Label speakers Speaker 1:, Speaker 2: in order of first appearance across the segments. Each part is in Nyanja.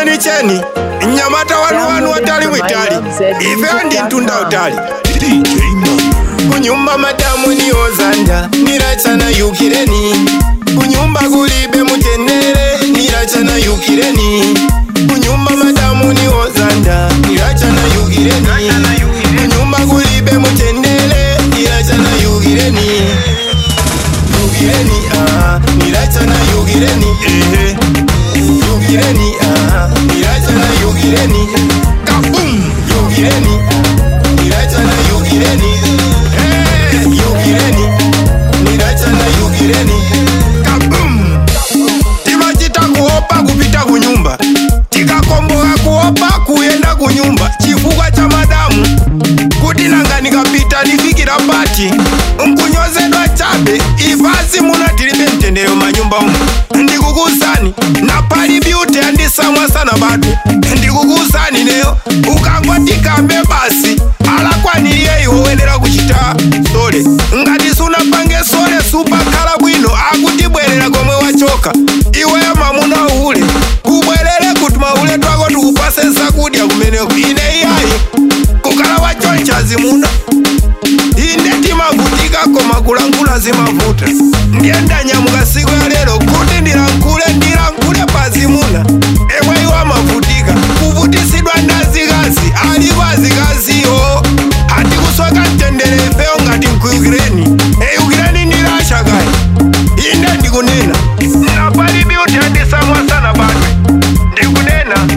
Speaker 1: cheni cheni nyamata wanu watali mwitali ife ndi ntunda utali kunyumba madamu ni ozanda nirachana yukireni kunyumba kulibe mutendere nirachana yukireni kunyumba madamu ni ozanda nirachana yukireni kunyumba kulibe mutendere nirachana yukireni yukireni nirachana yukireni yukireni nirachana yukireni kabum yukireni nirachana yukireni yukireni nirachana yukireni kabum timachita kuopa kupita kunyumba tikakomboka kuopa kuyenda kunyumba chifukwa cha madamu kuti nanga nikapita nifikira pati nkunyozedwa chabe ifasi muna tilibe mtendere manyumba umu ndikukusani na pali beauty andisamwa sana bado ndikukusani neyo ukangwatikambe basi alakwaniriye iwo wenera kuchita sole ngati sunapange sole supakhala bwino akutibwerera komwe wachoka iweyo mamuna uhule kubwerere kuti maule twako tikupase zakudya kumeneko ine iyayi kukhala wachoncha zimuna inde timavutika koma kulangula zimavuta ndiyendanyamuka siku ya lero kuti ndilankhule pazimuna emwe iwo amavutika kuvutisidwa ndazikazi alipo azikaziwo atikusoka mtendere ifeyo ngati nkuyukireni eyukireni ndilasha kayi inde ndikunena napali beauty andisamwa sana badwe ndikunena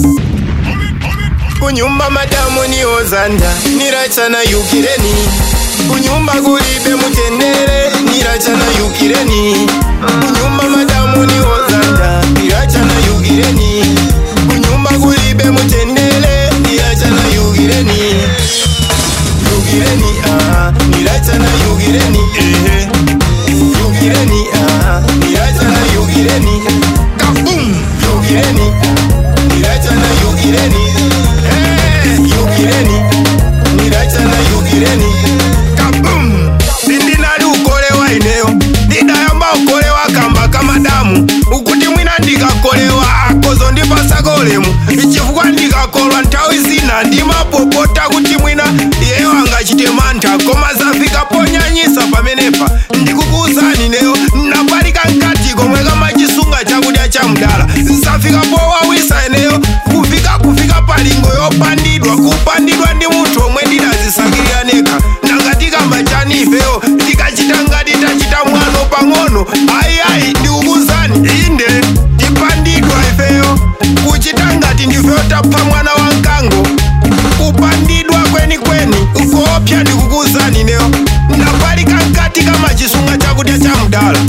Speaker 1: kunyumba madamu ni ozanda nirachana yukireni kunyumba kulibe mutendere nirachana yukireni kunyumba madamu ni ozanda nirachana yukireni kunyumba kulibe mutendere nirachana yukireni yukireni nirachana yukireni yukireni nirachana yukireni kabum yukireni nirachana yukireni yukireni nirachana yukireni kabum ndinali ukolewa ineyo ndidayamba ukolewa kamba kamadamu ukuti mwina ndikakolewa akozo ndipasako ulemu chifukwa ndikakolwa nthawi zina ndimapopota kuti mwina iyeyo angachite mantha koma zafika ponyanyisa pamenepa ndikukuuzani neyo napalika nkati komwe kamachisunga chakudya cha mdala zafika powawisa ineyo kufika palingo yopandidwa kupandidwa ndi munthu omwe ndinazisakirira nekha nangatikamba chani ifeyo tikachita ngati tachita mwano pang'ono ayiayi ndikukuuzani inde tipandidwa ifeyo kuchita ngati ndifeyo tapha mwana wa mkango kupandidwa kwenikweni kuopsa ndikukuuzani neyo napalika nkati kama chisunga chakudya cha mdala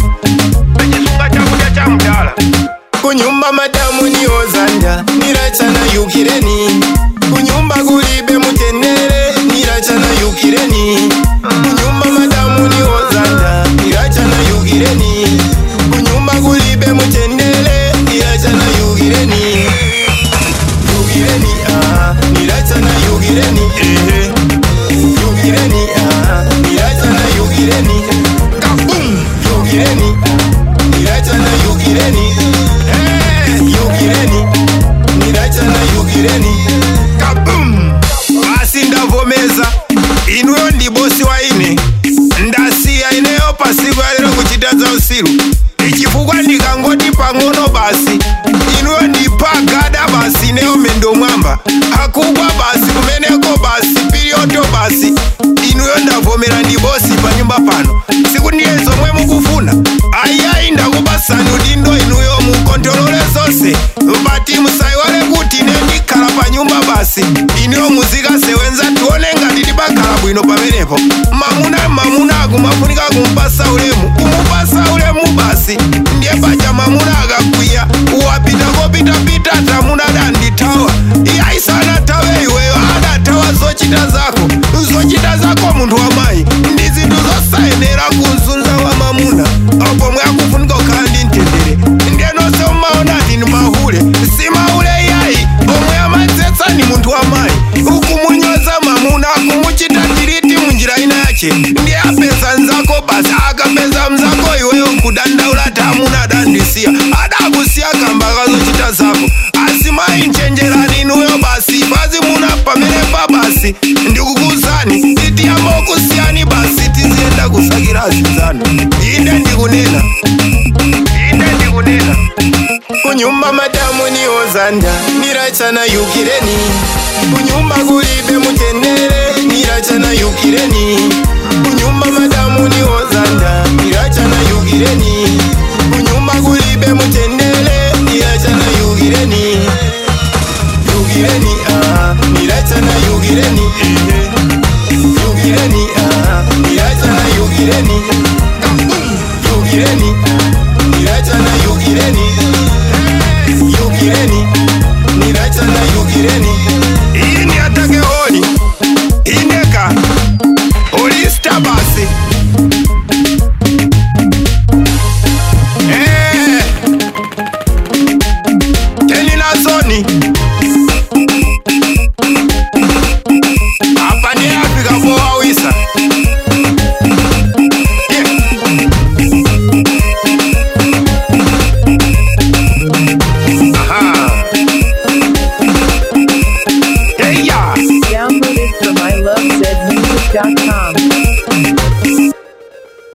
Speaker 1: kunyumba madamu ni ozanda nirachana yukireni kunyumba kulibe mutendere nirachana yukireni kunyumba madamu ni ozanda nirachana yukireni kunyumba kulibe mutendere nirachana yukireni yukireni nirachana yukireni yukireni nirachana yukireni kabum yukireni nirachana yukireni yukireni nirachana yukireni kabum basi ndavomeza inuyo ndi bosi wa ine ndasiya ineyo pasiku ya lero kuchita za usiru ichifukwa ndikangoti pang'ono basi inuyo ndipagada basi ineyo mendo mwamba akugwa basi kumeneko basi piliyoto basi inuyo ndavomera ndi bosi pa nyumba pano siku ndiye zomwe mukufuna ayiayi ndakupasani udindo inuyo mukontrolole zonse bati musayiwale kuti ine ndikhala pa nyumba basi inuyo muzikasewenza tione ngati tipakhala bwino pamenepo mamuna akumafunika kumupasa ulemu basi ndiye paja mamuna akakwiya wapitapita tamuna adandithawa iyayisana tawe iweyo adathawa zochita zako munthu wamayi ndi zinthu zosayenera kunzunza wa mamuna pomwe akufunika kukhala ndi mtendere ndiyenonse umaona ati ndi mahule si mahule iyayi omwe amadzetsa ni munthu wamayi ukumunyoza mamuna akumuchita tiriti munjira ina yache ndiye apeza nzako basi akapeza mzako iweyo nkudandaula tamuna adandisiya basi ndikukuzani itiyamba okusiyani basi tizienda kusakira zinzano inde ndikunena kunyumba madamu ni ozanda nirachana yukireni kunyumba kulibe mutendere nirachana yukireni kunyumba madamu ni ozanda nirachana yukireni kunyumba kulibe mutendere nirachana yukireni nirachana yukireni nirachana yukireni nirachana yukireni nirachana yukireni ini atake honi ineka olista basi teni nasoni apa ni Afrika poa wisa
Speaker 2: Download it from ilovezmusic.com.